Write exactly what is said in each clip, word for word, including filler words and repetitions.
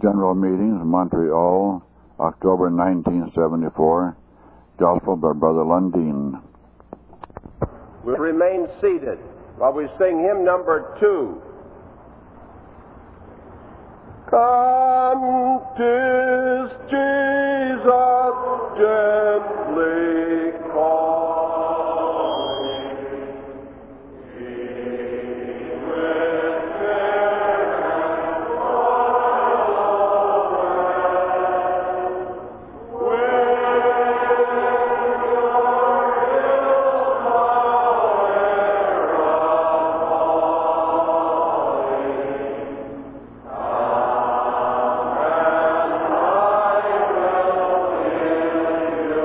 General Meetings, Montreal, October nineteen seventy-four. Gospel by Brother Lundin. We'll remain seated while we sing hymn number two. Come, 'tis Jesus gently calling. He with care and follow with your ill power of falling.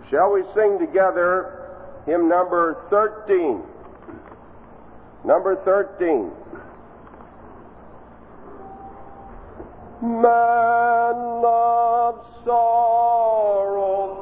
Shall we sing together hymn number thirteen? Number thirteen. Man of sorrow,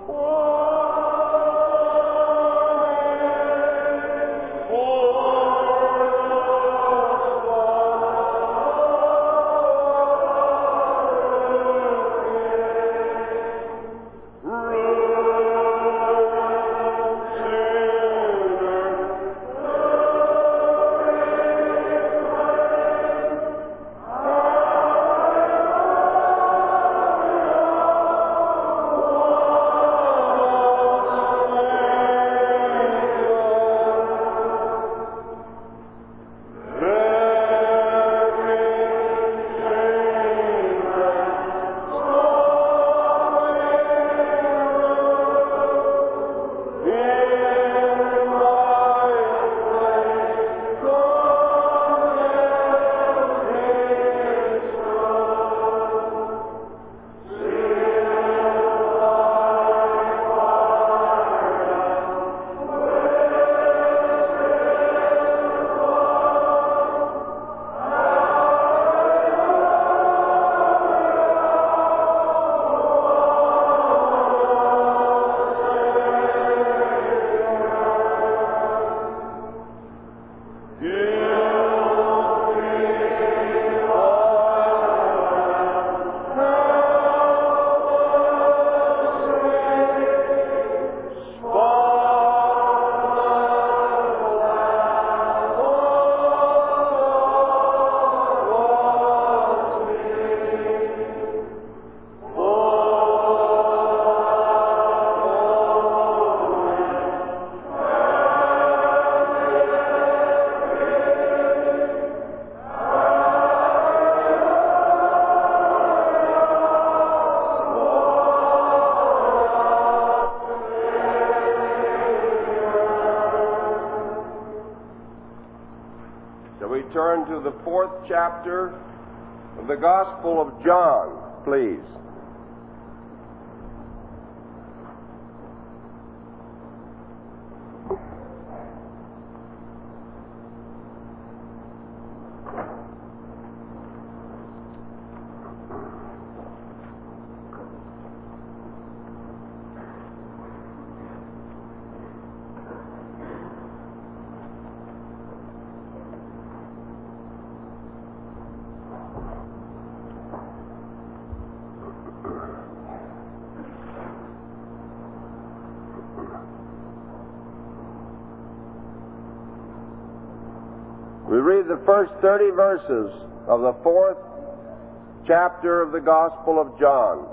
turn to the fourth chapter of the Gospel of John, please. We read the first thirty verses of the fourth chapter of the Gospel of John.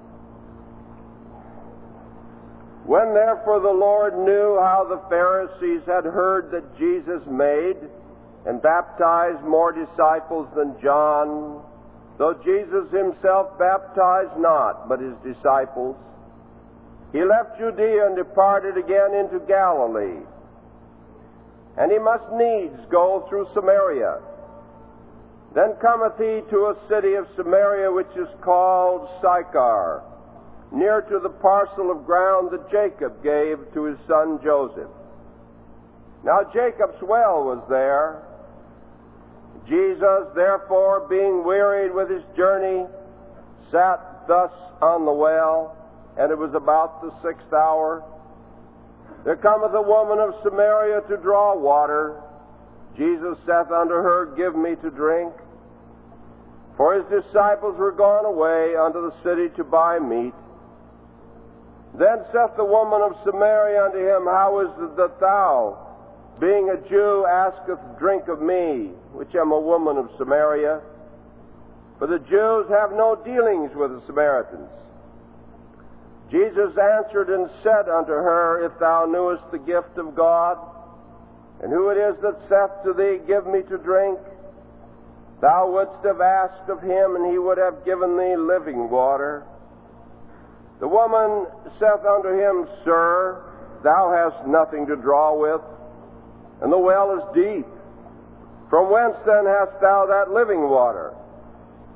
When therefore the Lord knew how the Pharisees had heard that Jesus made and baptized more disciples than John, though Jesus himself baptized not, but his disciples, he left Judea and departed again into Galilee. And he must needs go through Samaria. Then cometh he to a city of Samaria which is called Sychar, near to the parcel of ground that Jacob gave to his son Joseph. Now Jacob's well was there. Jesus, therefore, being wearied with his journey, sat thus on the well, and it was about the sixth hour. There cometh a woman of Samaria to draw water. Jesus saith unto her, Give me to drink. For his disciples were gone away unto the city to buy meat. Then saith the woman of Samaria unto him, How is it that thou, being a Jew, asketh drink of me, which am a woman of Samaria? For the Jews have no dealings with the Samaritans. Jesus answered and said unto her, If thou knewest the gift of God, and who it is that saith to thee, Give me to drink, thou wouldst have asked of him, and he would have given thee living water. The woman saith unto him, Sir, thou hast nothing to draw with, and the well is deep. From whence then hast thou that living water?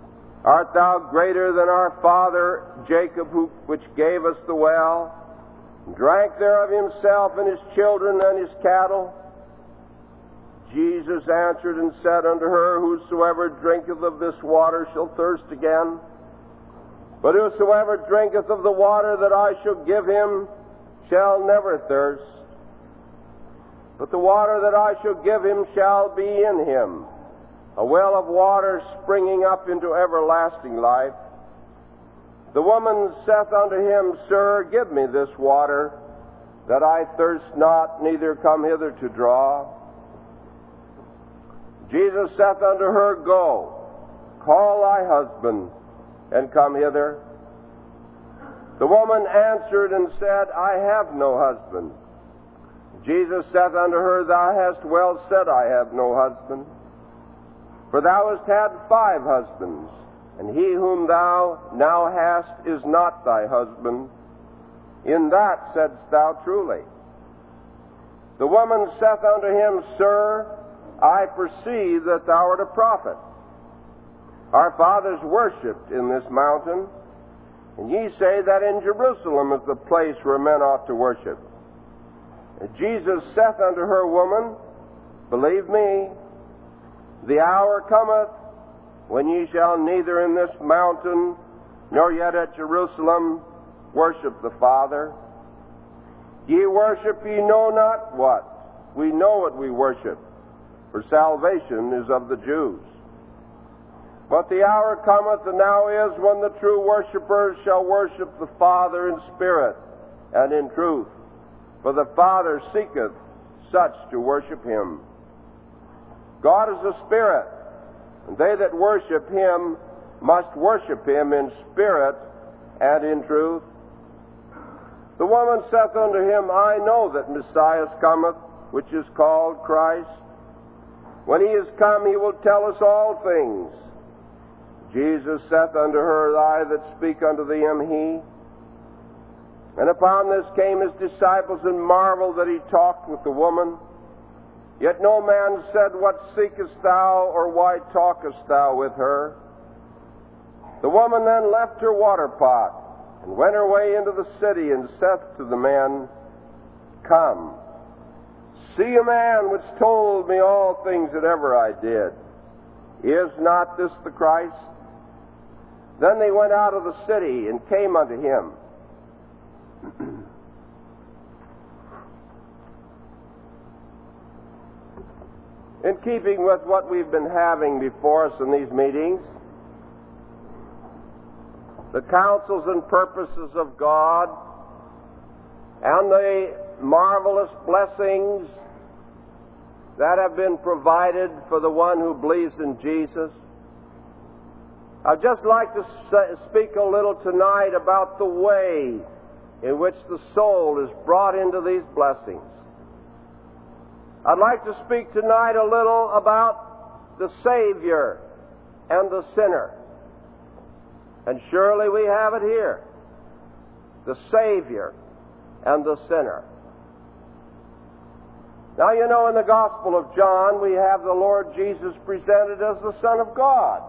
Art thou greater than our father Jacob, who, which gave us the well, drank thereof himself and his children and his cattle. Jesus answered and said unto her, Whosoever drinketh of this water shall thirst again. But whosoever drinketh of the water that I shall give him shall never thirst. But the water that I shall give him shall be in him, a well of water springing up into everlasting life. The woman saith unto him, Sir, give me this water, that I thirst not, neither come hither to draw. Jesus saith unto her, Go, call thy husband, and come hither. The woman answered and said, I have no husband. Jesus saith unto her, Thou hast well said, I have no husband. For thou hast had five husbands, and he whom thou now hast is not thy husband. In that saidst thou truly. The woman saith unto him, Sir, I perceive that thou art a prophet. Our fathers worshipped in this mountain, and ye say that in Jerusalem is the place where men ought to worship. And Jesus saith unto her, Woman, believe me, the hour cometh when ye shall neither in this mountain nor yet at Jerusalem worship the Father. Ye worship ye know not what. We know what we worship, for salvation is of the Jews. But the hour cometh, and now is, when the true worshippers shall worship the Father in spirit and in truth. For the Father seeketh such to worship him. God is a spirit, and they that worship him must worship him in spirit and in truth. The woman saith unto him, I know that Messiah cometh, which is called Christ. When he is come, he will tell us all things. Jesus saith unto her, I that speak unto thee am he. And upon this came his disciples, and marveled that he talked with the woman. Yet no man said, What seekest thou, or why talkest thou with her? The woman then left her water pot, and went her way into the city, and saith to the men, Come, see a man which told me all things that ever I did. Is not this the Christ? Then they went out of the city, and came unto him. In keeping with what we've been having before us in these meetings, the counsels and purposes of God and the marvelous blessings that have been provided for the one who believes in Jesus, I'd just like to speak a little tonight about the way in which the soul is brought into these blessings. I'd like to speak tonight a little about the Savior and the sinner. And surely we have it here. The Savior and the sinner. Now, you know, in the Gospel of John, we have the Lord Jesus presented as the Son of God.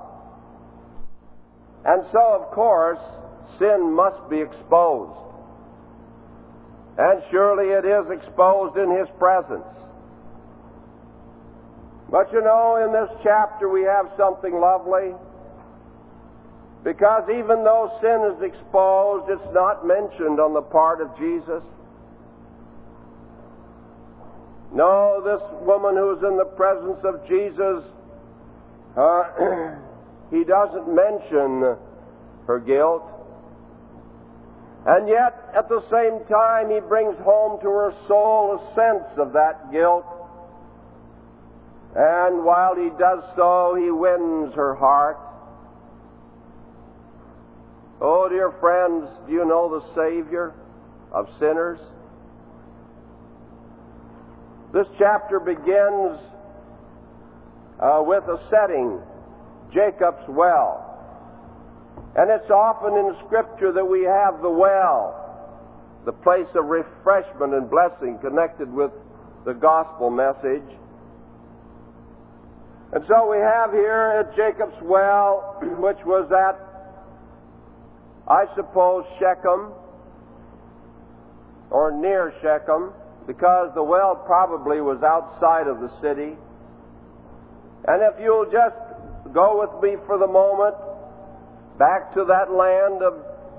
And so, of course, sin must be exposed. And surely it is exposed in His presence. But you know, in this chapter we have something lovely. Because even though sin is exposed, it's not mentioned on the part of Jesus. No, this woman who's in the presence of Jesus, uh, he doesn't mention her guilt. And yet, at the same time, he brings home to her soul a sense of that guilt. And while he does so, he wins her heart. Oh, dear friends, do you know the Savior of sinners? This chapter begins uh, with a setting, Jacob's well. And it's often in Scripture that we have the well, the place of refreshment and blessing connected with the gospel message. And so we have here at Jacob's well, which was at, I suppose, Shechem. or near Shechem, because the well probably was outside of the city. And if you'll just go with me for the moment back to that land of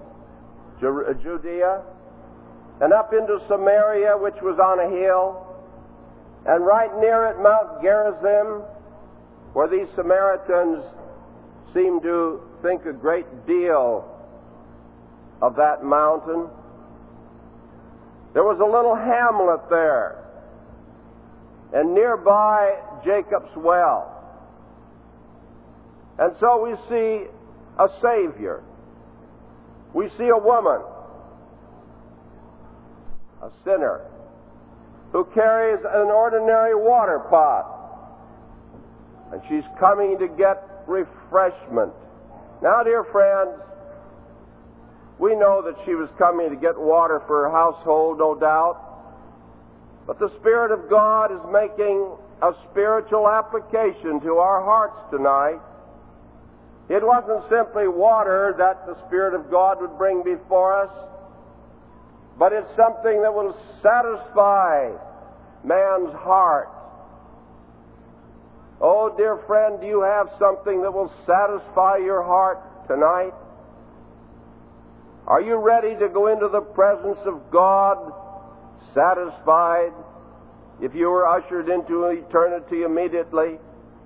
Judea and up into Samaria, which was on a hill, and right near it Mount Gerizim, where these Samaritans seem to think a great deal of that mountain. There was a little hamlet there, and nearby Jacob's well. And so we see a Savior. We see a woman, a sinner, who carries an ordinary water pot, and she's coming to get refreshment. Now, dear friends, we know that she was coming to get water for her household, no doubt, but the Spirit of God is making a spiritual application to our hearts tonight. It wasn't simply water that the Spirit of God would bring before us, but it's something that will satisfy man's heart. Oh, dear friend, do you have something that will satisfy your heart tonight? Are you ready to go into the presence of God satisfied if you were ushered into eternity immediately?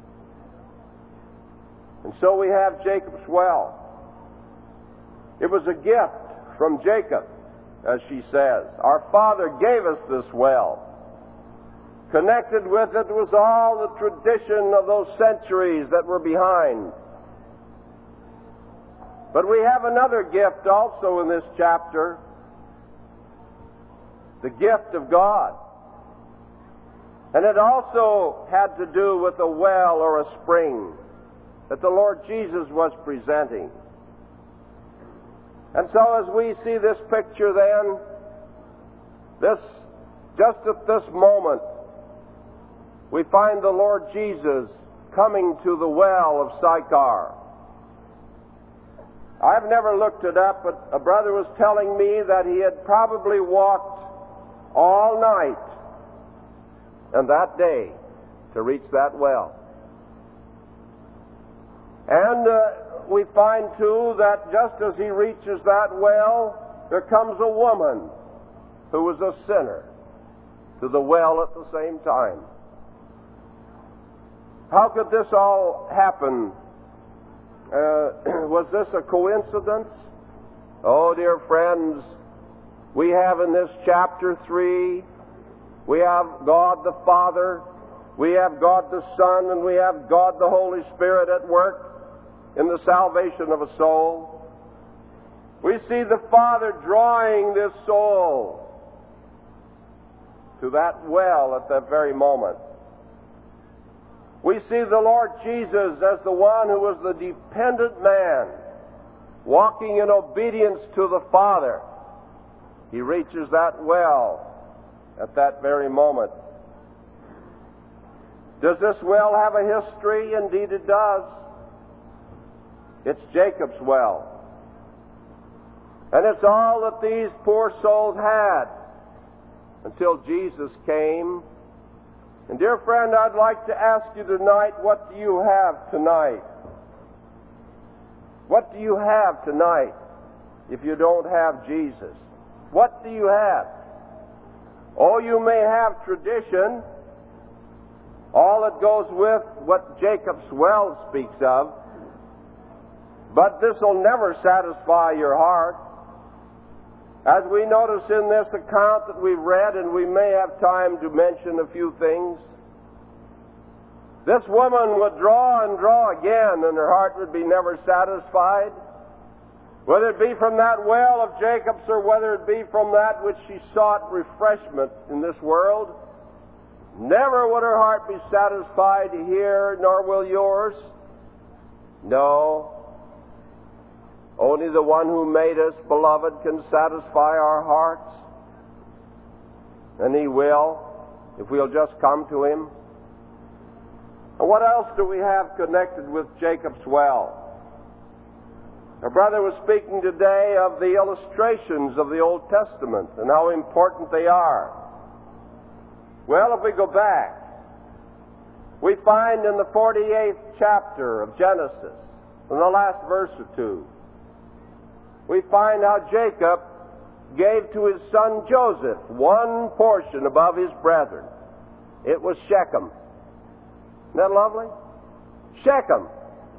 And so we have Jacob's well. It was a gift from Jacob, as she says. Our father gave us this well. Connected with it was all the tradition of those centuries that were behind. But we have another gift also in this chapter, the gift of God. And it also had to do with a well or a spring that the Lord Jesus was presenting. And so as we see this picture then, this, just at this moment, we find the Lord Jesus coming to the well of Sychar. I've never looked it up, but a brother was telling me that he had probably walked all night and that day to reach that well. And uh, we find, too, that just as he reaches that well, there comes a woman who was a sinner to the well at the same time. How could this all happen? Uh, was this a coincidence? Oh, dear friends, we have in this chapter three, we have God the Father, we have God the Son, and we have God the Holy Spirit at work in the salvation of a soul. We see the Father drawing this soul to that well at that very moment. We see the Lord Jesus as the one who was the dependent man, walking in obedience to the Father. He reaches that well at that very moment. Does this well have a history? Indeed it does. It's Jacob's well. And it's all that these poor souls had until Jesus came. And dear friend, I'd like to ask you tonight, what do you have tonight? What do you have tonight if you don't have Jesus? What do you have? Oh, you may have tradition, all that goes with what Jacob's well speaks of, but this will never satisfy your heart. As we notice in this account that we've read, and we may have time to mention a few things, this woman would draw and draw again, and her heart would be never satisfied. Whether it be from that well of Jacob's or whether it be from that which she sought refreshment in this world, never would her heart be satisfied here, nor will yours. No. Only the one who made us, beloved, can satisfy our hearts. And He will, if we'll just come to Him. And what else do we have connected with Jacob's well? Our brother was speaking today of the illustrations of the Old Testament and how important they are. Well, if we go back, we find in the forty-eighth chapter of Genesis, in the last verse or two, we find how Jacob gave to his son Joseph one portion above his brethren. It was Shechem. Isn't that lovely? Shechem.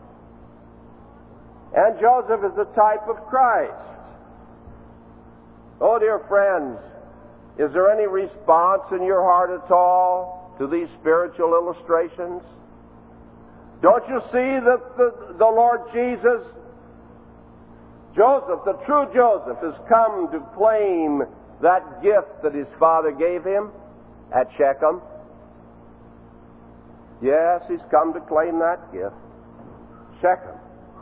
And Joseph is the type of Christ. Oh, dear friends, is there any response in your heart at all to these spiritual illustrations? Don't you see that the, the Lord Jesus, Joseph, the true Joseph, has come to claim that gift that his father gave him at Shechem? Yes, he's come to claim that gift. Shechem.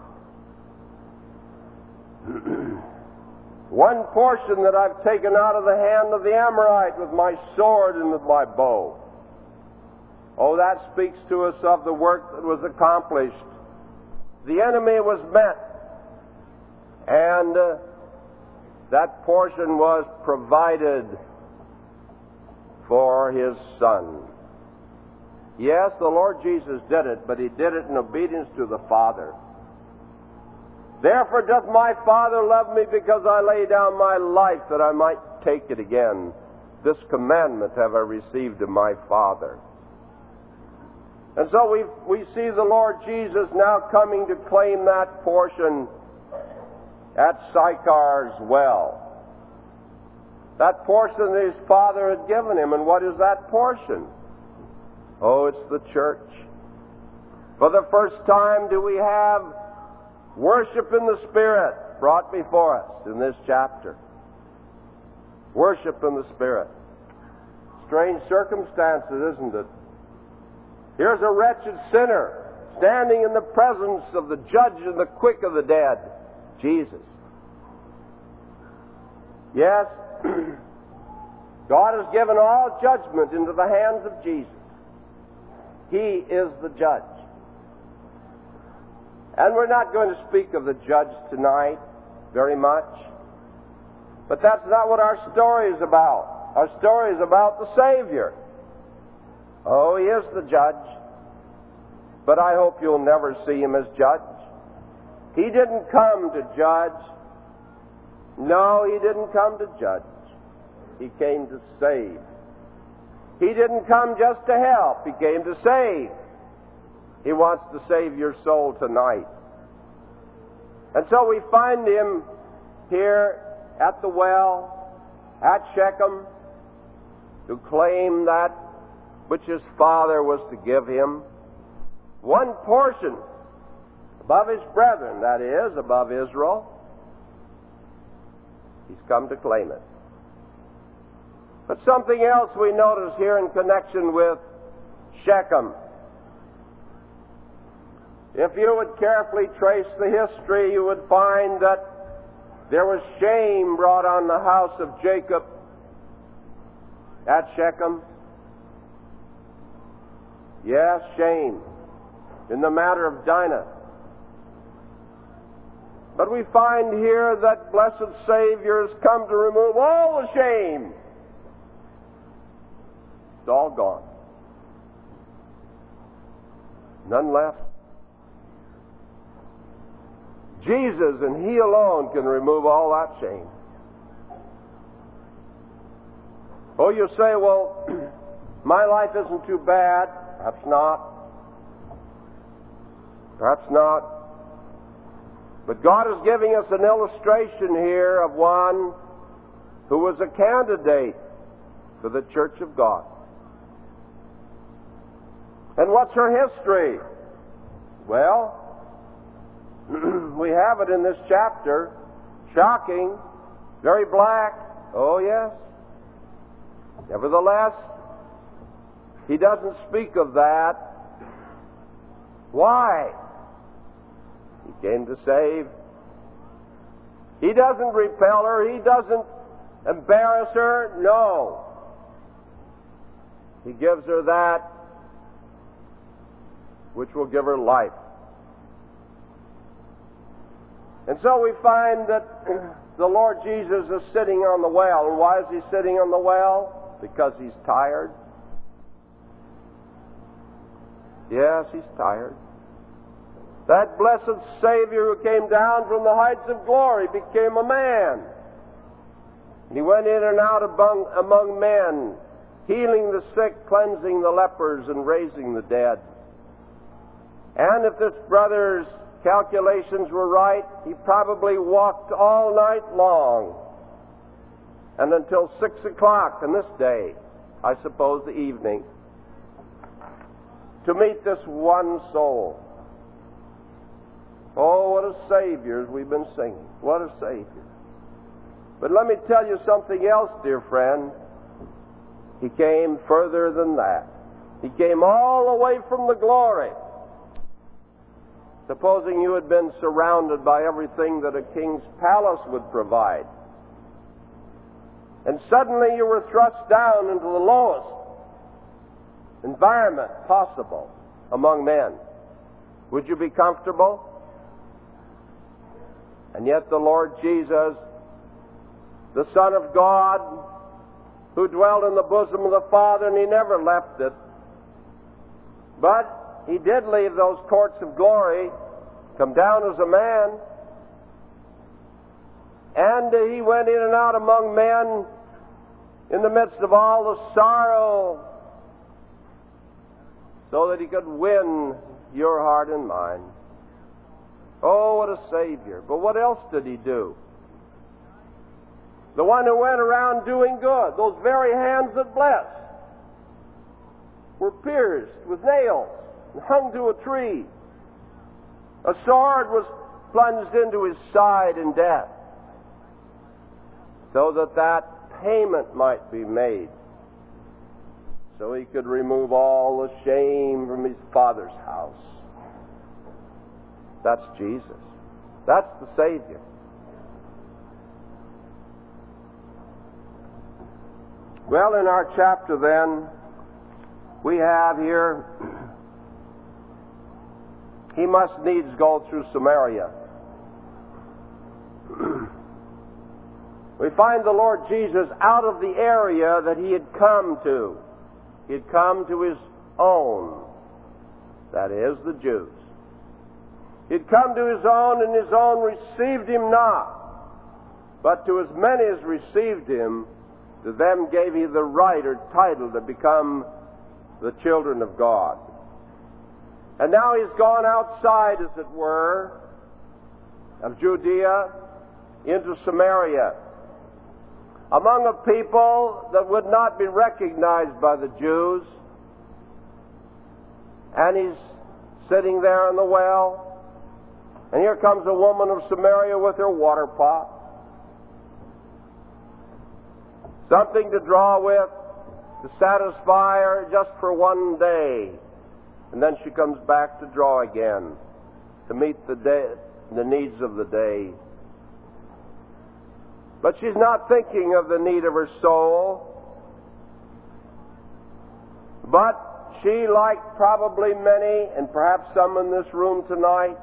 One portion that I've taken out of the hand of the Amorite with my sword and with my bow. Oh, that speaks to us of the work that was accomplished. The enemy was met, and uh, that portion was provided for his son. Yes, the Lord Jesus did it, but he did it in obedience to the Father. Therefore doth my Father love me, because I lay down my life that I might take it again. This commandment have I received of my Father. And so we we see the Lord Jesus now coming to claim that portion at Sychar's well. That portion that his Father had given him. And what is that portion? Oh, it's the church. For the first time do we have worship in the Spirit brought before us in this chapter. Worship in the Spirit. Strange circumstances, isn't it? Here's a wretched sinner standing in the presence of the judge and the quick of the dead, Jesus. Yes, God has given all judgment into the hands of Jesus. He is the judge. And we're not going to speak of the judge tonight very much. But that's not what our story is about. Our story is about the Savior. Oh, he is the judge. But I hope you'll never see him as judge. He didn't come to judge. No, he didn't come to judge. He came to save. He didn't come just to help. He came to save. He wants to save your soul tonight. And so we find him here at the well, at Shechem, to claim that which his father was to give him. One portion above his brethren, that is, above Israel. He's come to claim it. But something else we notice here in connection with Shechem. If you would carefully trace the history, you would find that there was shame brought on the house of Jacob at Shechem. Yes, shame in the matter of Dinah. But we find here that blessed Savior has come to remove all the shame. It's all gone. None left. Jesus and He alone can remove all that shame. Oh, you say, well, my life isn't too bad. Perhaps not. Perhaps not. But God is giving us an illustration here of one who was a candidate for the church of God. And what's her history? Well, we have it in this chapter. Shocking, very black. Oh, yes. Nevertheless, he doesn't speak of that. Why? He came to save. He doesn't repel her. He doesn't embarrass her. No. He gives her that which will give her life. And so we find that the Lord Jesus is sitting on the well. And why is he sitting on the well? Because he's tired. Yes, he's tired. That blessed Savior who came down from the heights of glory became a man. He went in and out among, among men, healing the sick, cleansing the lepers, and raising the dead. And if this brother's calculations were right, he probably walked all night long and until six o'clock on this day, I suppose the evening, to meet this one soul. Oh, what a Savior, as we've been singing. What a Savior. But let me tell you something else, dear friend. He came further than that. He came all the way from the glory. Supposing you had been surrounded by everything that a king's palace would provide, and suddenly you were thrust down into the lowest environment possible among men, would you be comfortable? And yet the Lord Jesus, the Son of God, who dwelt in the bosom of the Father, and he never left it, but he did leave those courts of glory, come down as a man, and he went in and out among men in the midst of all the sorrow, so that he could win your heart and mine. Oh, what a Savior. But what else did he do? The one who went around doing good, those very hands that blessed, were pierced with nails and hung to a tree. A sword was plunged into his side in death, so that that payment might be made, so he could remove all the shame from his Father's house. That's Jesus. That's the Savior. Well, in our chapter then, we have here, he must needs go through Samaria. We find the Lord Jesus out of the area that he had come to. He had come to his own, that is, the Jews. He had come to his own, and his own received him not. But to as many as received him, to them gave he the right or title to become the children of God. And now he's gone outside, as it were, of Judea into Samaria, among a people that would not be recognized by the Jews. And he's sitting there in the well, and here comes a woman of Samaria with her water pot. Something to draw with, to satisfy her just for one day. And then she comes back to draw again, to meet the day, the needs of the day. But she's not thinking of the need of her soul. But she, like probably many, and perhaps some in this room tonight,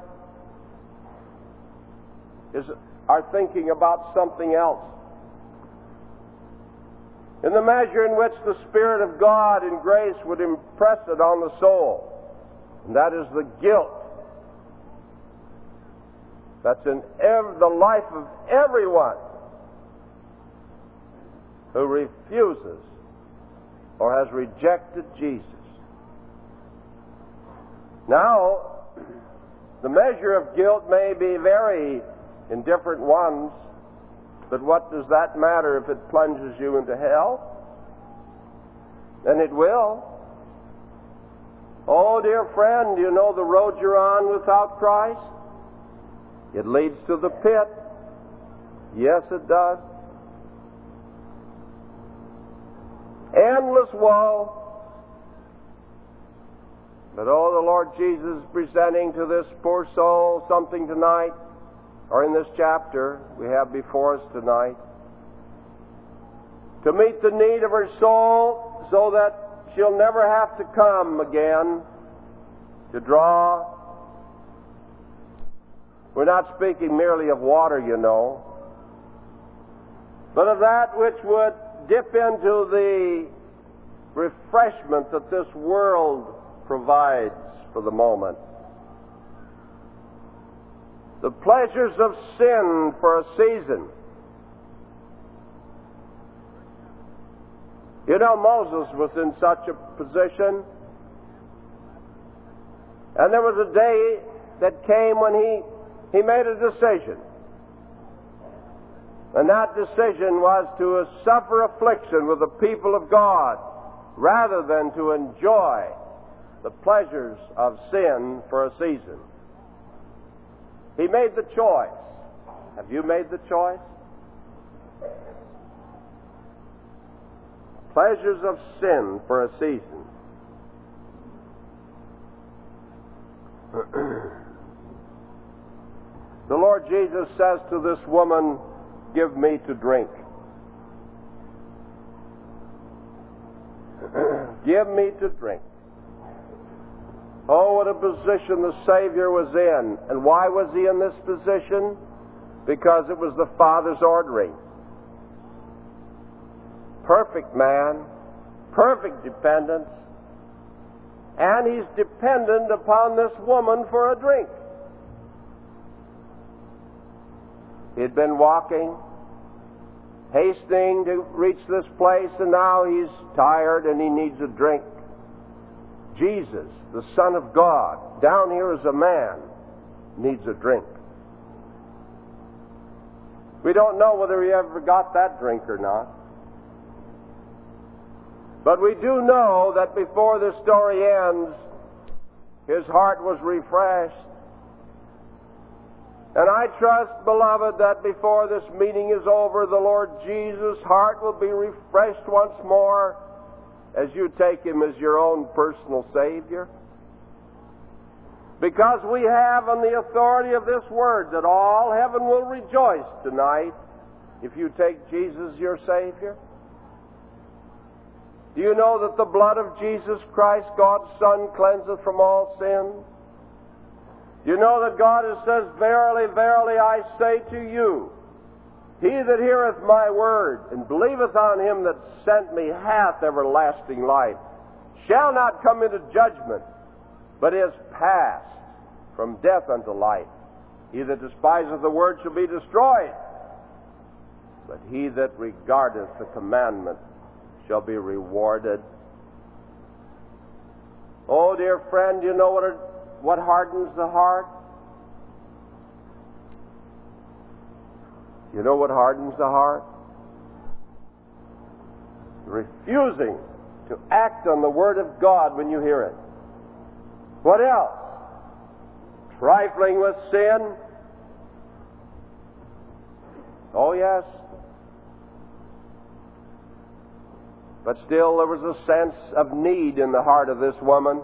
is, are thinking about something else. In the measure in which the Spirit of God in grace would impress it on the soul. And that is the guilt that's in ev- the life of everyone who refuses or has rejected Jesus. Now, the measure of guilt may be vary in different ones, but what does that matter if it plunges you into hell? And it will. Oh, dear friend, do you know the road you're on without Christ? It leads to the pit. Yes, it does. Endless woe. But oh, the Lord Jesus is presenting to this poor soul something tonight, or in this chapter we have before us tonight, to meet the need of her soul so that she'll never have to come again to draw We're not speaking merely of water, you know, but of that which would dip into the refreshment that this world provides for the moment. The pleasures of sin for a season. You know, Moses was in such a position, and there was a day that came when he, he made a decision. And that decision was to suffer affliction with the people of God rather than to enjoy the pleasures of sin for a season. He made the choice. Have you made the choice? Pleasures of sin for a season. The Lord Jesus says to this woman, "Give me to drink." Give me to drink. Oh, what a position the Savior was in. And why was he in this position? Because it was the Father's ordering. Perfect man, perfect dependence, and he's dependent upon this woman for a drink. He'd been walking, hastening to reach this place, and now he's tired and he needs a drink. Jesus, the Son of God, down here as a man, needs a drink. We don't know whether he ever got that drink or not. But we do know that before this story ends, his heart was refreshed. And I trust, beloved, that before this meeting is over, the Lord Jesus' heart will be refreshed once more as you take him as your own personal Savior. Because we have on the authority of this word that all heaven will rejoice tonight if you take Jesus your Savior. Do you know that the blood of Jesus Christ, God's Son, cleanseth from all sin? Do you know that God has says, "Verily, verily, I say to you, he that heareth my word, and believeth on him that sent me, hath everlasting life, shall not come into judgment, but is passed from death unto life. He that despiseth the word shall be destroyed, but he that regardeth the commandment shall be rewarded." Oh, dear friend, you know what, it, what hardens the heart? You know what hardens the heart? Refusing to act on the Word of God when you hear it. What else? Trifling with sin? Oh, yes. But still there was a sense of need in the heart of this woman.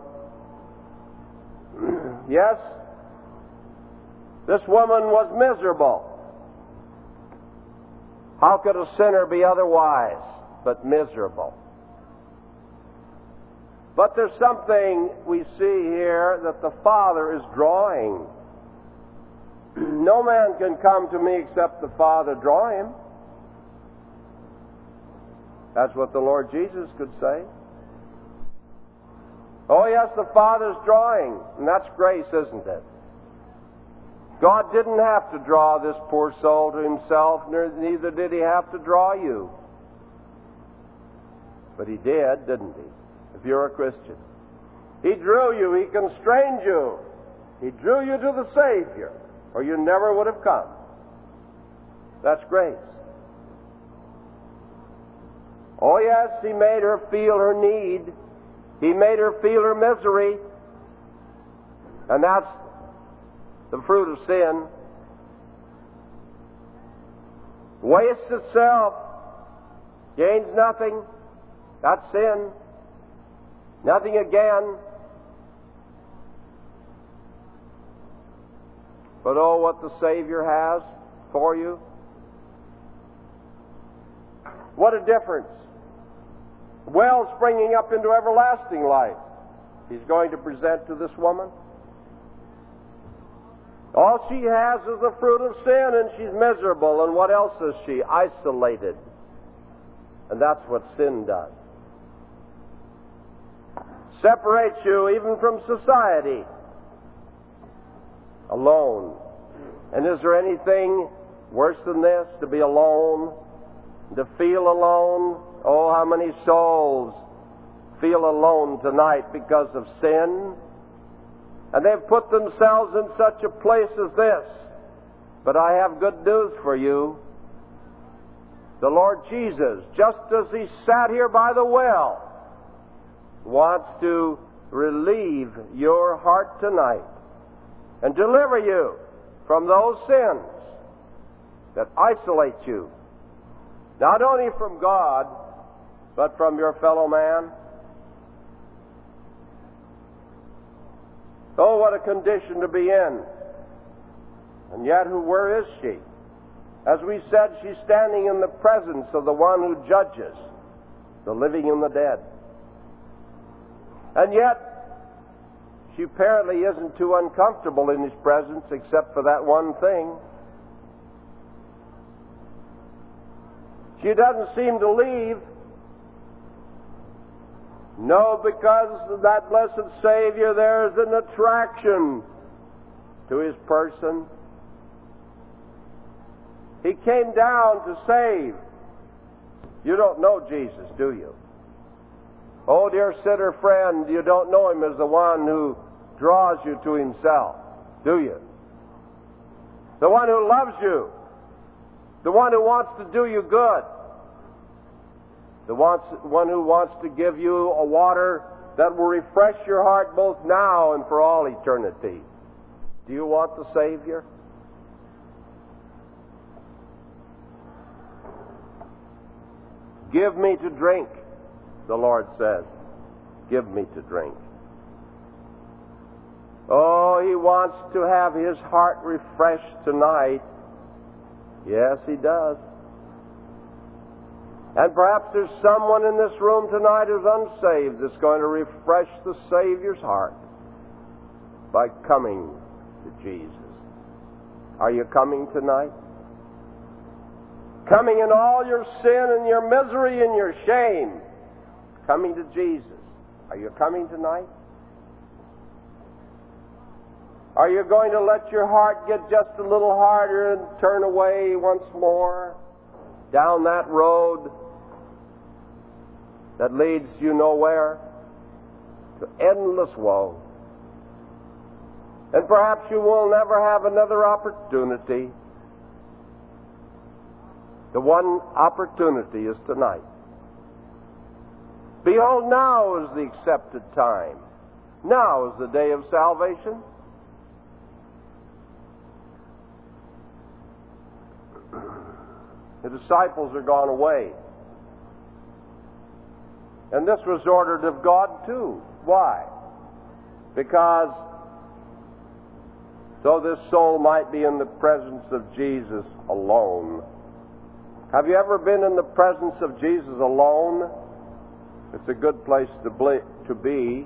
Yes, this woman was miserable. How could a sinner be otherwise but miserable? But there's something we see here that the Father is drawing. No man can come to me except the Father draw him. That's what the Lord Jesus could say. Oh, yes, the Father's drawing, and that's grace, isn't it? God didn't have to draw this poor soul to himself, neither did he have to draw you. But he did, didn't he? If you're a Christian. He drew you, he constrained you. He drew you to the Savior, or you never would have come. That's grace. Oh, yes, he made her feel her need. He made her feel her misery. And that's the fruit of sin. Wastes itself, gains nothing. That's sin. Nothing again. But oh, what the Savior has for you. What a difference. Well springing up into everlasting life he's going to present to this woman. All she has is the fruit of sin, and she's miserable. And what else is she? Isolated. And that's what sin does. Separates you even from society. Alone. And is there anything worse than this? To be alone? To feel alone? Oh, how many souls feel alone tonight because of sin? And they've put themselves in such a place as this. But I have good news for you. The Lord Jesus, just as He sat here by the well, wants to relieve your heart tonight and deliver you from those sins that isolate you, not only from God, but from your fellow man. Oh, what a condition to be in. And yet, who, where is she? As we said, she's standing in the presence of the one who judges the living and the dead. And yet, she apparently isn't too uncomfortable in His presence except for that one thing. She doesn't seem to leave. No, because of that blessed Savior, there's an attraction to His person. He came down to save. You don't know Jesus, do you? Oh, dear sinner friend, you don't know Him as the one who draws you to Himself, do you? The one who loves you. The one who wants to do you good. The one who wants to give you a water that will refresh your heart both now and for all eternity. Do you want the Savior? Give me to drink, the Lord says. Give me to drink. Oh, He wants to have His heart refreshed tonight. Yes, He does. And perhaps there's someone in this room tonight who's unsaved that's going to refresh the Savior's heart by coming to Jesus. Are you coming tonight? Coming in all your sin and your misery and your shame. Coming to Jesus. Are you coming tonight? Are you going to let your heart get just a little harder and turn away once more down that road that leads you nowhere, to endless woe? And perhaps you will never have another opportunity. The one opportunity is tonight. Behold, now is the accepted time. Now is the day of salvation. The disciples are gone away. And this was ordered of God too. Why? Because so this soul might be in the presence of Jesus alone. Have you ever been in the presence of Jesus alone? It's a good place to be.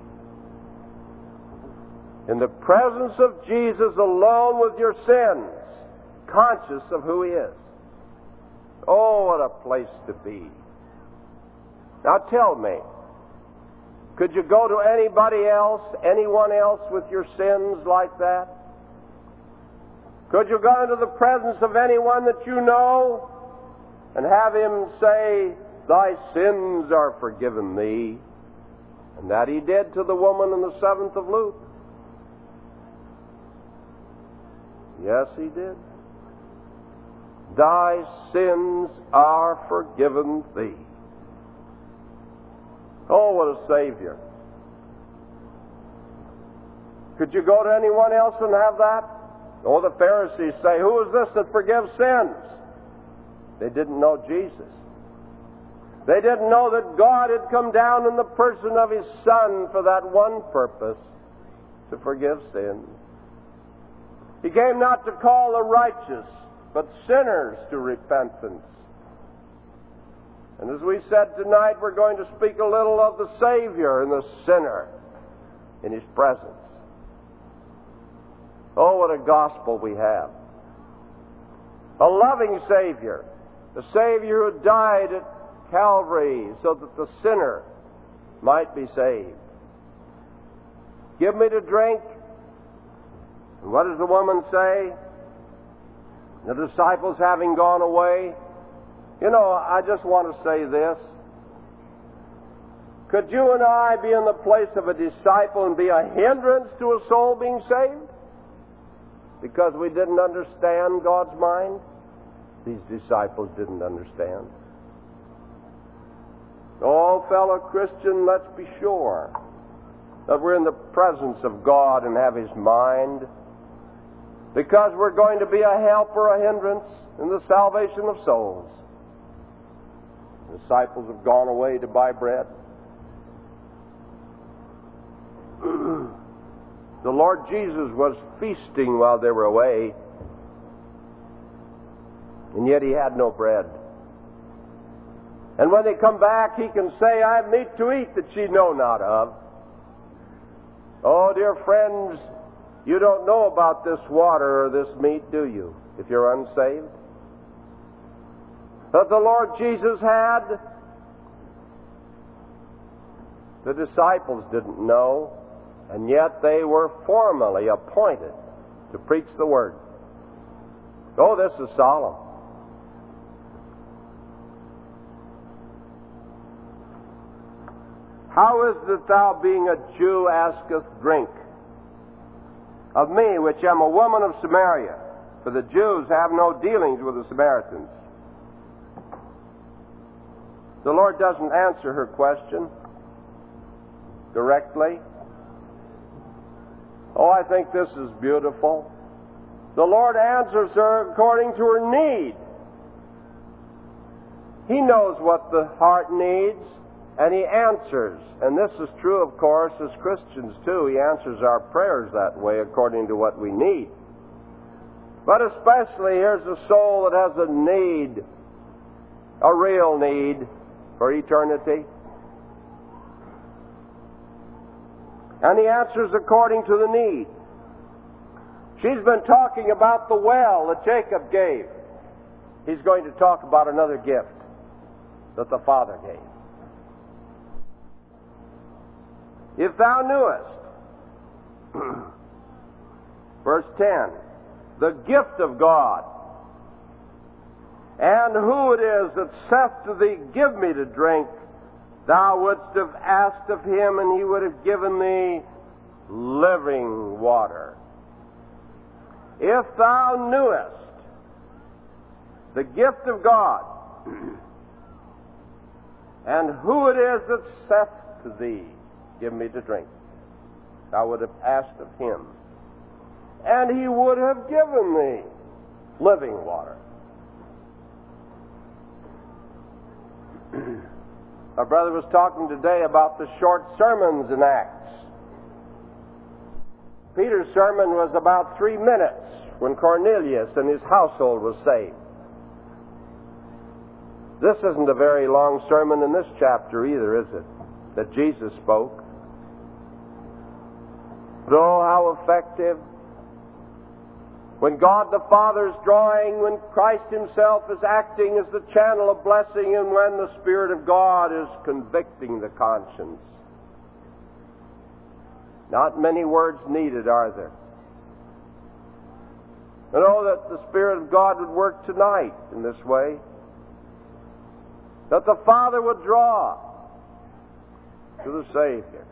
In the presence of Jesus alone with your sins, conscious of who He is. Oh, what a place to be. Now tell me, could you go to anybody else, anyone else with your sins like that? Could you go into the presence of anyone that you know and have Him say, "Thy sins are forgiven thee"? And that He did to the woman in the seventh of Luke. Yes, He did. Thy sins are forgiven thee. Oh, what a Savior. Could you go to anyone else and have that? Oh, the Pharisees say, "Who is this that forgives sins?" They didn't know Jesus. They didn't know that God had come down in the person of His Son for that one purpose, to forgive sins. He came not to call the righteous, but sinners to repentance. And as we said tonight, we're going to speak a little of the Savior and the sinner in His presence. Oh, what a gospel we have. A loving Savior. A Savior who died at Calvary so that the sinner might be saved. Give me to drink. And what does the woman say? The disciples having gone away. You know, I just want to say this. Could you and I be in the place of a disciple and be a hindrance to a soul being saved? Because we didn't understand God's mind? These disciples didn't understand. Oh, fellow Christian, let's be sure that we're in the presence of God and have His mind, because we're going to be a help or a hindrance in the salvation of souls. The disciples have gone away to buy bread. The Lord Jesus was feasting while they were away, and yet He had no bread. And when they come back, He can say, I have meat to eat that ye know not of. Oh, dear friends, you don't know about this water or this meat, do you, if you're unsaved? That the Lord Jesus had, the disciples didn't know, and yet they were formally appointed to preach the Word. Oh, this is solemn. How is it that thou, being a Jew, askest drink of me, which am a woman of Samaria? For the Jews have no dealings with the Samaritans. The Lord doesn't answer her question directly. Oh, I think this is beautiful. The Lord answers her according to her need. He knows what the heart needs, and He answers. And this is true, of course, as Christians too. He answers our prayers that way according to what we need. But especially, here's a soul that has a need, a real need for eternity. And He answers according to the need. She's been talking about the well that Jacob gave. He's going to talk about another gift that the Father gave. If thou knewest, verse ten, the gift of God, and who it is that saith to thee, give me to drink, thou wouldst have asked of Him, and He would have given thee living water. If thou knewest the gift of God, and who it is that saith to thee, give me to drink, thou would have asked of Him, and He would have given thee living water. Our brother was talking today about the short sermons in Acts. Peter's sermon was about three minutes when Cornelius and his household was saved. This isn't a very long sermon in this chapter either, is it? That Jesus spoke. But oh, how effective. When God the Father is drawing, when Christ Himself is acting as the channel of blessing, and when the Spirit of God is convicting the conscience. Not many words needed, are there? And oh, that the Spirit of God would work tonight in this way. That the Father would draw to the Savior.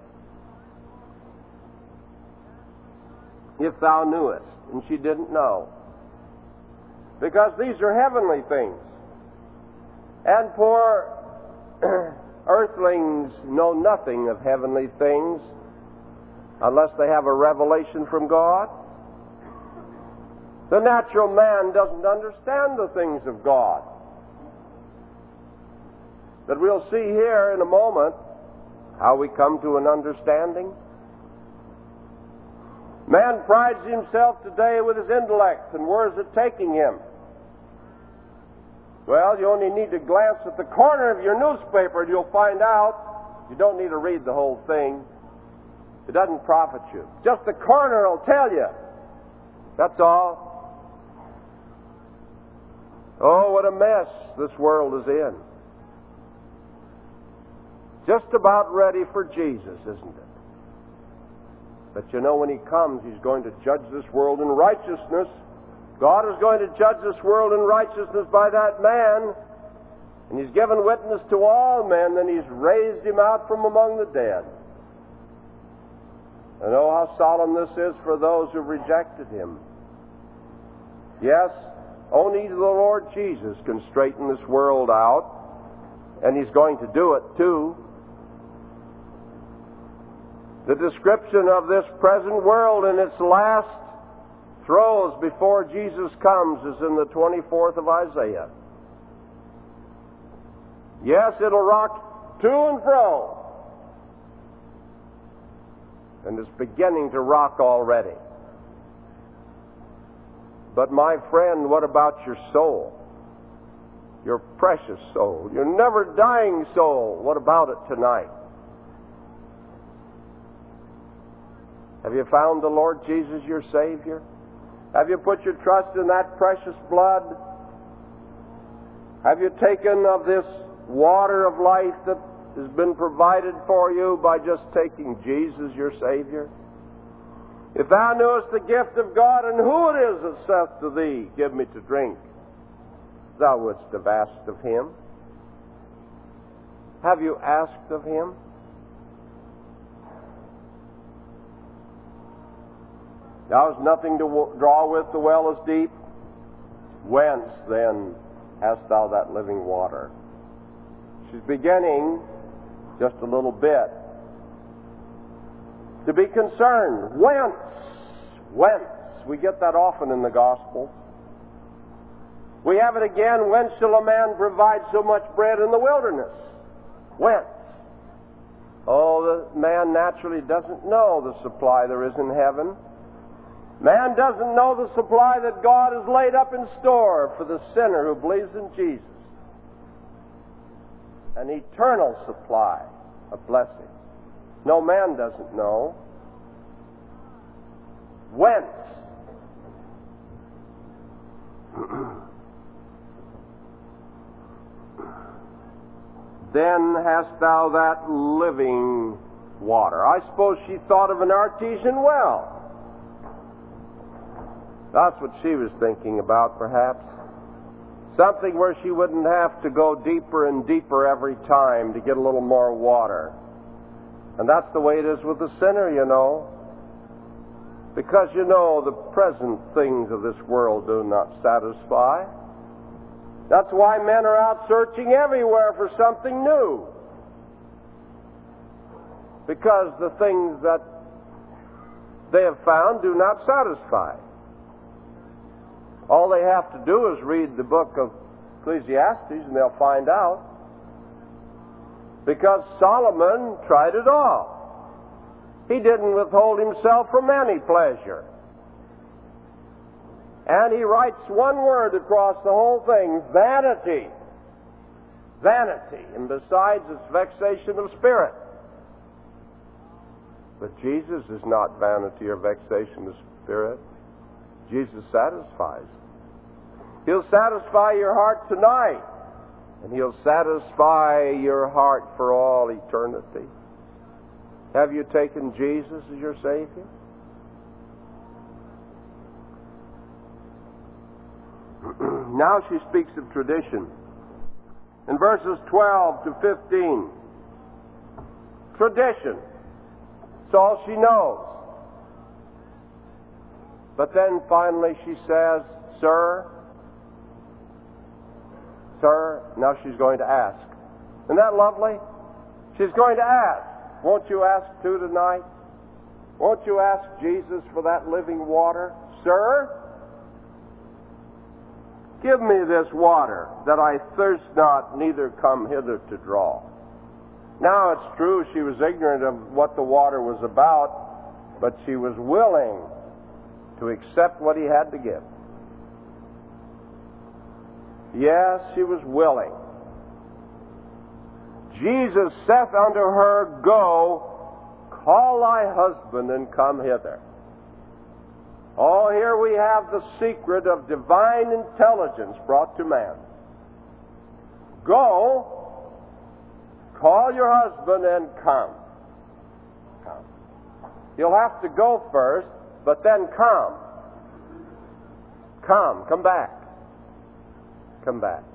If thou knewest. And she didn't know. Because these are heavenly things. And poor earthlings know nothing of heavenly things unless they have a revelation from God. The natural man doesn't understand the things of God. But we'll see here in a moment how we come to an understanding. Man prides himself today with his intellect, and where is it taking him? Well, you only need to glance at the corner of your newspaper and you'll find out. You don't need to read the whole thing. It doesn't profit you. Just the corner will tell you That's all. Oh, what a mess this world is in. Just about ready for Jesus, isn't it? But you know, when He comes, He's going to judge this world in righteousness. God is going to judge this world in righteousness by that man. And He's given witness to all men, and He's raised him out from among the dead. And oh, how solemn this is for those who rejected Him. Yes, only the Lord Jesus can straighten this world out, and He's going to do it too. The description of this present world in its last throes before Jesus comes is in the twenty-fourth of Isaiah. Yes, it'll rock to and fro. And it's beginning to rock already. But my friend, what about your soul? Your precious soul, your never-dying soul. What about it tonight? Have you found the Lord Jesus your Savior? Have you put your trust in that precious blood? Have you taken of this water of life that has been provided for you by just taking Jesus your Savior? If thou knewest the gift of God, and who it is that saith to thee, give me to drink, thou wouldst have asked of Him. Have you asked of Him? Thou hast nothing to w- draw with, the well is deep. Whence, then, hast thou that living water? She's beginning just a little bit to be concerned. Whence? Whence? We get that often in the Gospel. We have it again, whence shall a man provide so much bread in the wilderness? Whence? Oh, the man naturally doesn't know the supply there is in heaven. Man doesn't know the supply that God has laid up in store for the sinner who believes in Jesus. An eternal supply of blessing. No man doesn't know. Whence? Then hast thou that living water. I suppose she thought of an artesian well. That's what she was thinking about, perhaps. Something where she wouldn't have to go deeper and deeper every time to get a little more water. And that's the way it is with the sinner, you know. Because, you know, the present things of this world do not satisfy. That's why men are out searching everywhere for something new. Because the things that they have found do not satisfy. All they have to do is read the book of Ecclesiastes and they'll find out. Because Solomon tried it all. He didn't withhold himself from any pleasure. And he writes one word across the whole thing, vanity. Vanity. And besides, it's vexation of spirit. But Jesus is not vanity or vexation of spirit. Jesus satisfies. He'll satisfy your heart tonight, and He'll satisfy your heart for all eternity. Have you taken Jesus as your Savior? Now she speaks of tradition. In verses twelve to fifteen, tradition. It's all she knows. But then finally she says, Sir, Sir, now she's going to ask. Isn't that lovely? She's going to ask. Won't you ask too tonight? Won't you ask Jesus for that living water? Sir, give me this water, that I thirst not, neither come hither to draw. Now it's true she was ignorant of what the water was about, but she was willing to accept what He had to give. Yes, she was willing. Jesus saith unto her, Go, call thy husband, and come hither. Oh, here we have the secret of divine intelligence brought to man. Go, call your husband and come. Come. You'll have to go first, but then come. Come, come back. Come back.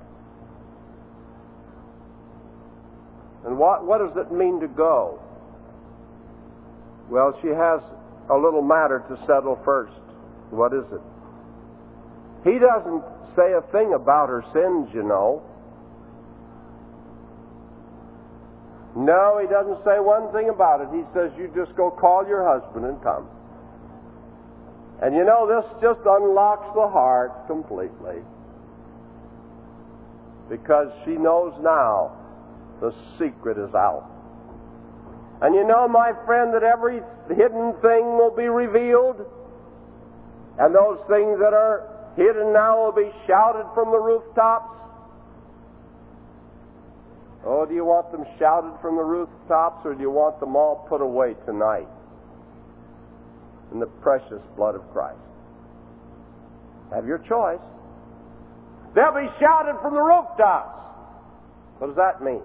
And what, what does it mean to go? Well, she has a little matter to settle first. What is it? He doesn't say a thing about her sins, you know. No, he doesn't say one thing about it. He says, you just go call your husband and come. And you know, this just unlocks the heart completely. Because she knows now the secret is out. And you know, my friend, that every hidden thing will be revealed. And those things that are hidden now will be shouted from the rooftops. Oh, do you want them shouted from the rooftops, or do you want them all put away tonight in the precious blood of Christ? Have your choice. They'll be shouted from the rooftops. What does that mean?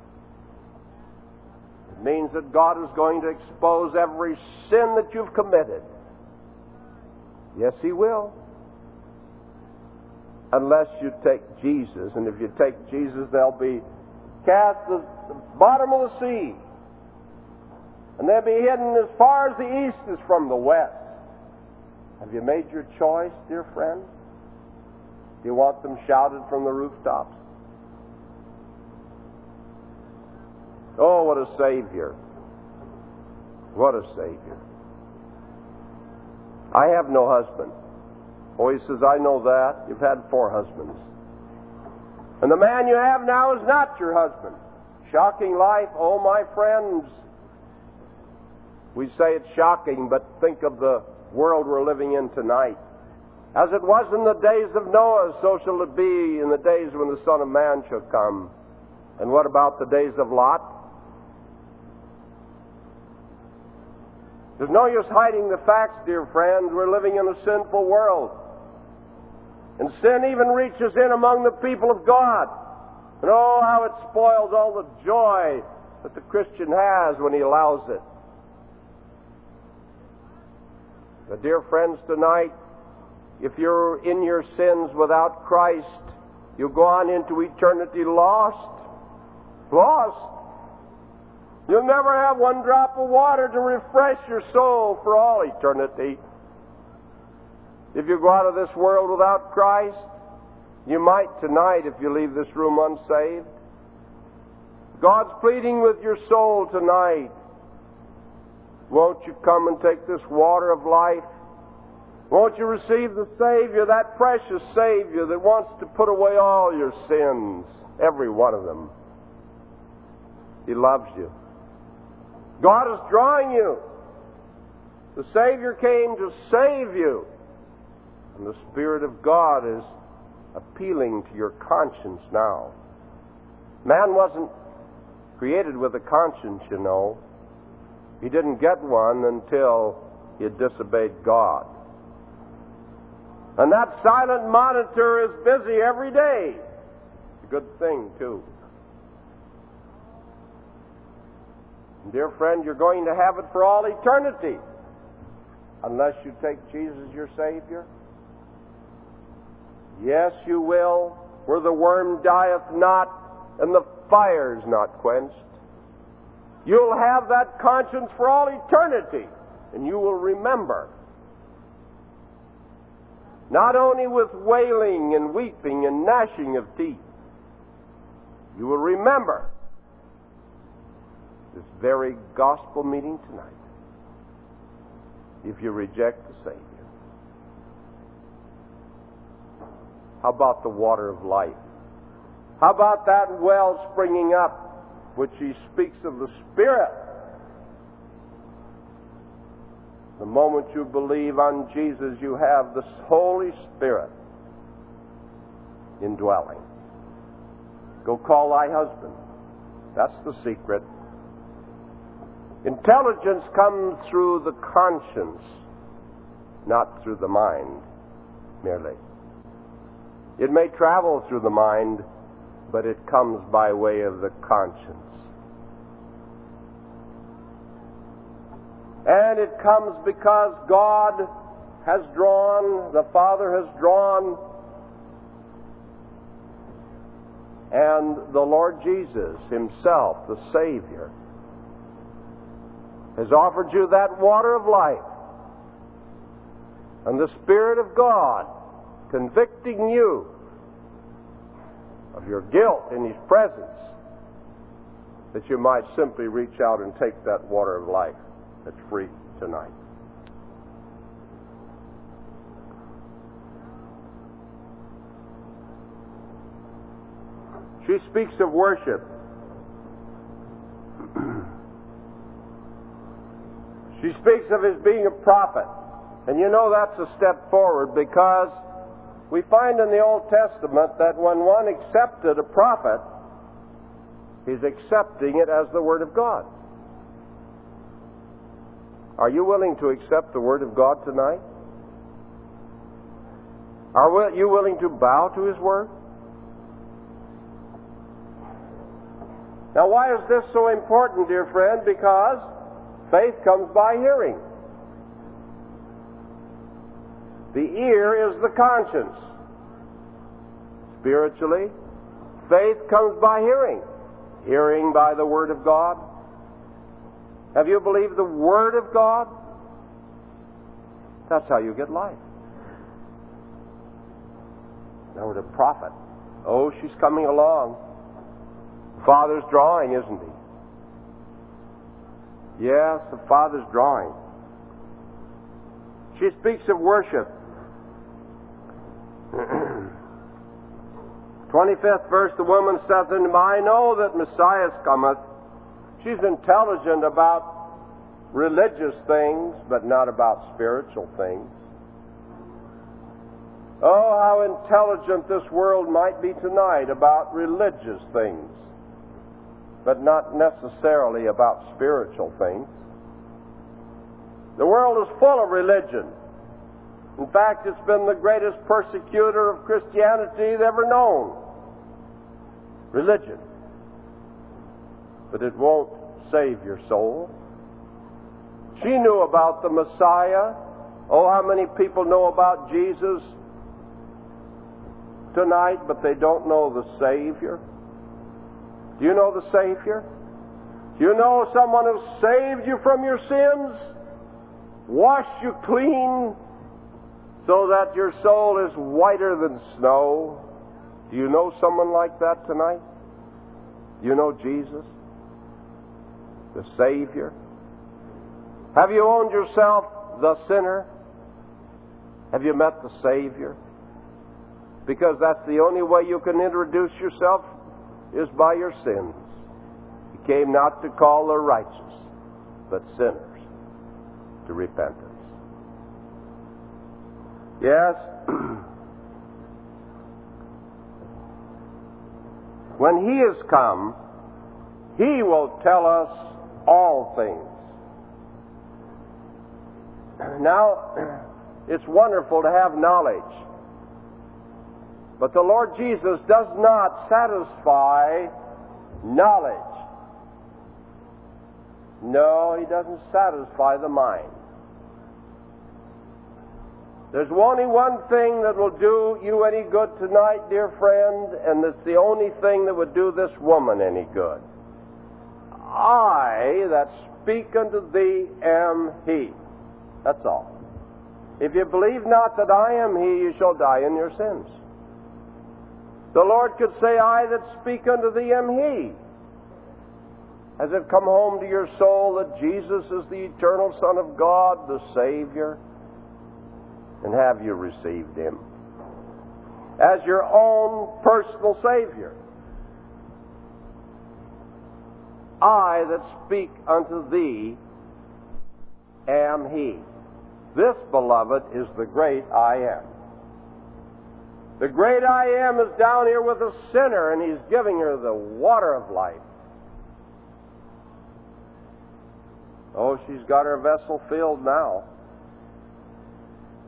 It means that God is going to expose every sin that you've committed. Yes, He will. Unless you take Jesus. And if you take Jesus, they'll be cast to the bottom of the sea. And they'll be hidden as far as the east is from the west. Have you made your choice, dear friend? Do you want them shouted from the rooftops? Oh, what a Savior. What a Savior. I have no husband. Oh, he says, I know that. You've had four husbands. And the man you have now is not your husband. Shocking life. Oh, my friends. We say it's shocking, but think of the world we're living in tonight. As it was in the days of Noah, so shall it be in the days when the Son of Man shall come. And what about the days of Lot? There's no use hiding the facts, dear friends. We're living in a sinful world. And sin even reaches in among the people of God. And oh, how it spoils all the joy that the Christian has when he allows it. But dear friends, tonight, if you're in your sins without Christ, you'll go on into eternity lost. Lost. You'll never have one drop of water to refresh your soul for all eternity. If you go out of this world without Christ, you might tonight if you leave this room unsaved. God's pleading with your soul tonight. Won't you come and take this water of life? Won't you receive the Savior, that precious Savior that wants to put away all your sins, every one of them? He loves you. God is drawing you. The Savior came to save you. And the Spirit of God is appealing to your conscience now. Man wasn't created with a conscience, you know. He didn't get one until he had disobeyed God. And that silent monitor is busy every day. It's a good thing, too. And dear friend, you're going to have it for all eternity unless you take Jesus your Savior. Yes, you will, where the worm dieth not and the fire's not quenched. You'll have that conscience for all eternity, and you will remember. Not only with wailing and weeping and gnashing of teeth, you will remember this very gospel meeting tonight if you reject the Savior. How about the water of life? How about that well springing up, which he speaks of the Spirit? The moment you believe on Jesus, you have the Holy Spirit indwelling. Go call thy husband. That's the secret. Intelligence comes through the conscience. not through the mind merely. It may travel through the mind, but it comes by way of the conscience. And it comes because God has drawn, the Father has drawn, and the Lord Jesus Himself, the Savior, has offered you that water of life. And the Spirit of God convicting you of your guilt in His presence, that you might simply reach out and take that water of life that's free tonight. She speaks of worship. She speaks of His being a prophet. And you know that's a step forward, because we find in the Old Testament that when one accepted a prophet, he's accepting it as the Word of God. Are you willing to accept the Word of God tonight? Are you willing to bow to His Word? Now, why is this so important, dear friend? Because faith comes by hearing. The ear is the conscience. Spiritually, faith comes by hearing. Hearing by the Word of God. Have you believed the Word of God? That's how you get life. Now we're the prophet. Oh, she's coming along. Father's drawing, isn't He? Yes, the Father's drawing. She speaks of worship. twenty-fifth verse, the woman saith unto him, I know that Messiah cometh. She's intelligent about religious things, but not about spiritual things. Oh, how intelligent this world might be tonight about religious things, but not necessarily about spiritual things. The world is full of religion. In fact, it's been the greatest persecutor of Christianity ever known. Religion. But it won't save your soul. She knew about the Messiah. Oh, how many people know about Jesus tonight, but they don't know the Savior? Do you know the Savior? Do you know someone who saved you from your sins? Washed you clean so that your soul is whiter than snow? Do you know someone like that tonight? Do you know Jesus, the Savior? Have you owned yourself the sinner? Have you met the Savior? Because that's the only way you can introduce yourself, is by your sins. He came not to call the righteous, but sinners to repentance. Yes, when He is come, He will tell us all things. Now, it's wonderful to have knowledge. But the Lord Jesus does not satisfy knowledge. No, He doesn't satisfy the mind. There's only one thing that will do you any good tonight, dear friend, and it's the only thing that would do this woman any good. I that speak unto thee am He. That's all. If you believe not that I am He, you shall die in your sins. The Lord could say, I that speak unto thee am He. Has it come home to your soul that Jesus is the eternal Son of God, the Savior? And have you received Him as your own personal Savior? I that speak unto thee am He. This, beloved, is the great I am. The great I am is down here with a sinner, and He's giving her the water of life. Oh, she's got her vessel filled now.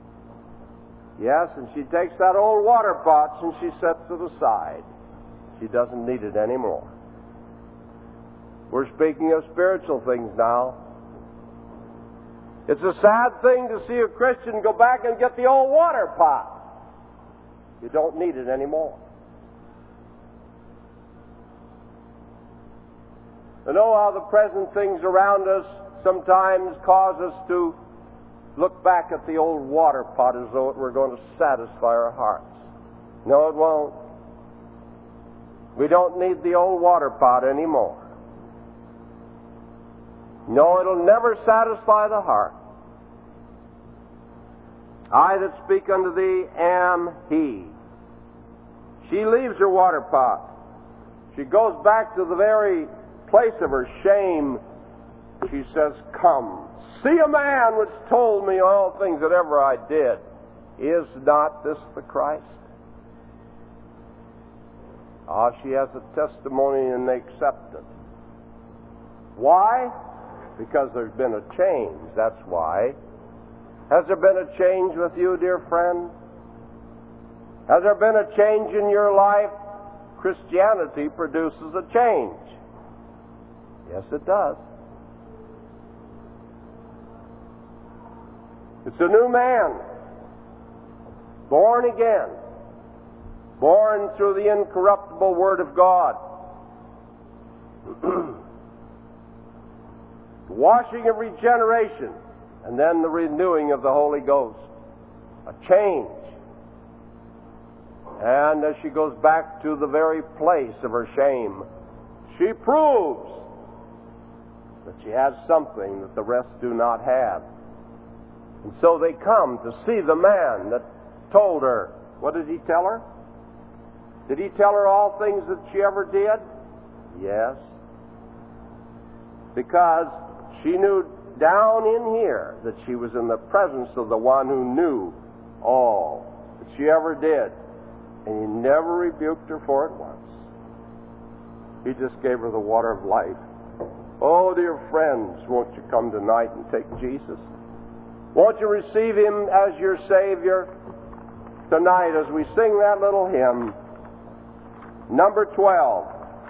Yes, and she takes that old water pot and she sets it aside. She doesn't need it anymore. We're speaking of spiritual things now. It's a sad thing to see a Christian go back and get the old water pot. You don't need it anymore. You know how the present things around us sometimes cause us to look back at the old water pot as though it were going to satisfy our hearts. No, it won't. We don't need the old water pot anymore. No, it'll never satisfy the heart. I that speak unto thee am He. She leaves her water pot. She goes back to the very place of her shame. She says, come, see a man which told me all things that ever I did. Is not this the Christ? Ah, she has a testimony and they accept it. Why? Because there's been a change, that's why. Has there been a change with you, dear friend? Has there been a change in your life? Christianity produces a change. Yes, it does. It's a new man, born again, born through the incorruptible Word of God. Washing of regeneration, and then the renewing of the Holy Ghost. A change. And as she goes back to the very place of her shame, she proves that she has something that the rest do not have. And so they come to see the man that told her. What did he tell her? Did he tell her all things that she ever did? Yes. Because she knew down in here that she was in the presence of the one who knew all that she ever did. And he never rebuked her for it once. He just gave her the water of life. Oh, dear friends, won't you come tonight and take Jesus? Won't you receive Him as your Savior tonight as we sing that little hymn, number twelve?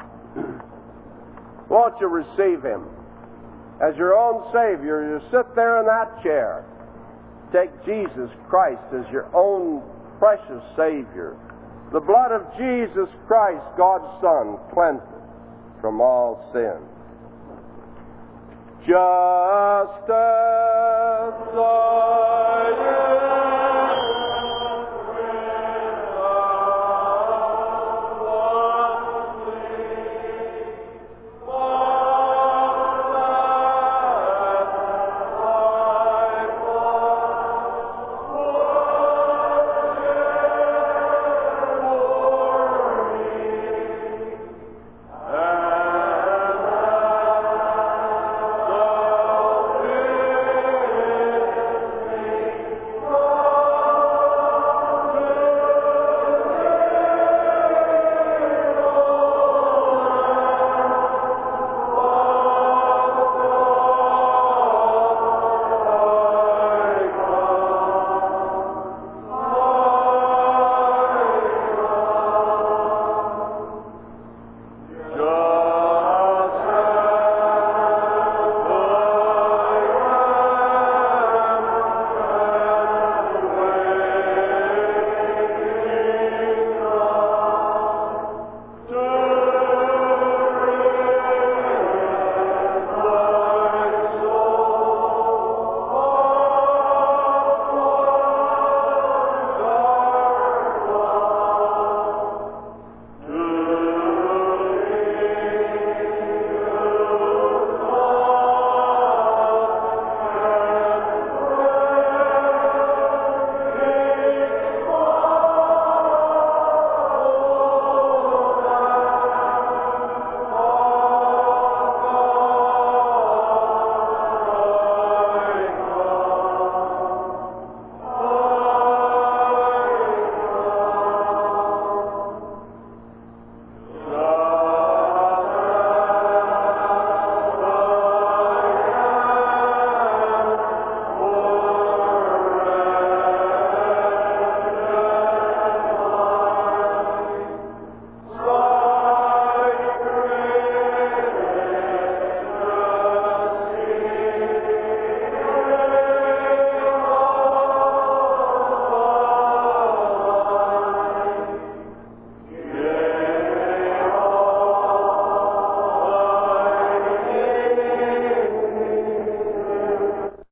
Won't you receive Him as your own Savior? You sit there in that chair. Take Jesus Christ as your own precious Savior. The blood of Jesus Christ, God's Son, cleanses from all sin. Just as